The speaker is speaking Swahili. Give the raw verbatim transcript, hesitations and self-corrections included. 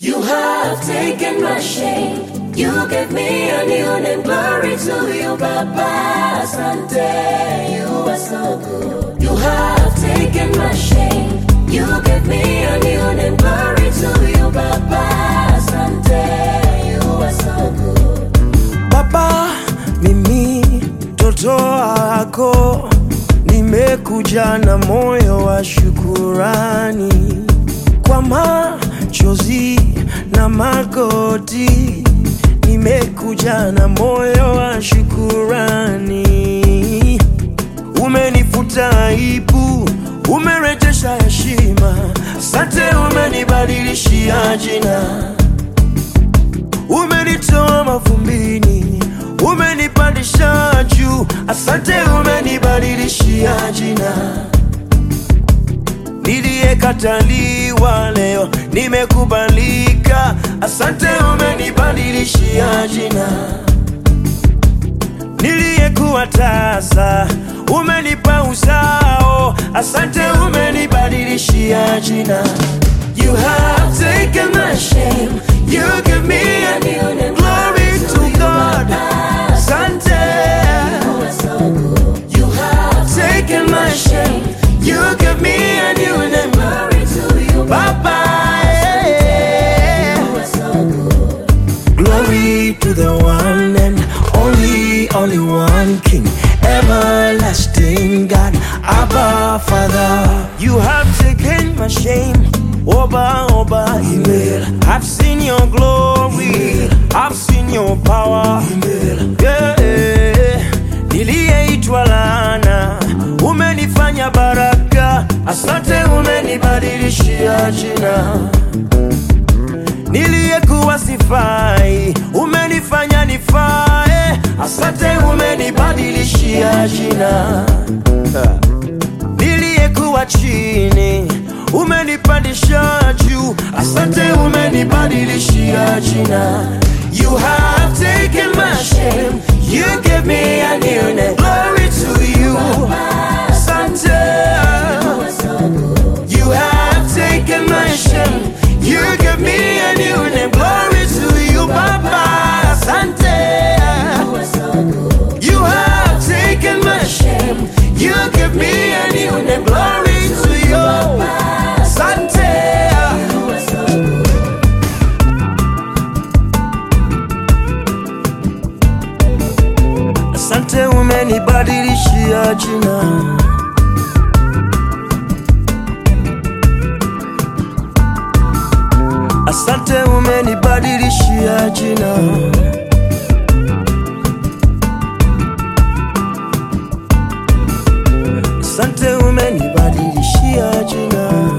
You have taken my shame. You gave me a new name. Glory to you, Baba. Asante, you are so good. You have taken my shame. You gave me a new name. Glory to you, Baba. Asante, you are so good. Baba, mimi mtoto wako, nimekuja na moyo wa shukurani. Kwa machozi na magoti, nimekuja na moyo wa shukurani. Umenifuta aibu, umerejesha heshima. Asante, umenibadilishia jina. Umenitoa mavumbini, umenipandisha juu. Asante, umenibadilishia jina. Niliyekataliwa leo nimekubalika. Asante, umenibadilishia jina. Niliyekuwa tasa umenipa uzao. Asante, umenibadilishia jina. You have taken my shame. You give me a new name. Glory to God. Asante, You have taken my shame. You give me a new name. glory to you, Baba, you are so good. glory to the one and only, only one King, everlasting God, Abba Father. You have taken my shame. Oba, Oba, Email. I've seen your glory, I've seen your power. Yeah, niliyeitwa laana, umenifanya baraka. Asante, umenibadilishia jina. Niliyekuwa sifai, umenifanya nifae. Asante, umenibadilishia jina. Niliyekuwa chini, umenipandisha juu. Asante, umenibadilishia jina. You have taken my shame. You gave me a new name. Glory to you. Asante, you have taken my shame. You give me a new name. Glory to you, Baba. Asante, you have taken my shame. You give me a new name. Glory to you. Asante, asante, umenibadilishia jina. Asante, umenibadilishia jina. Asante, umenibadilishia jina.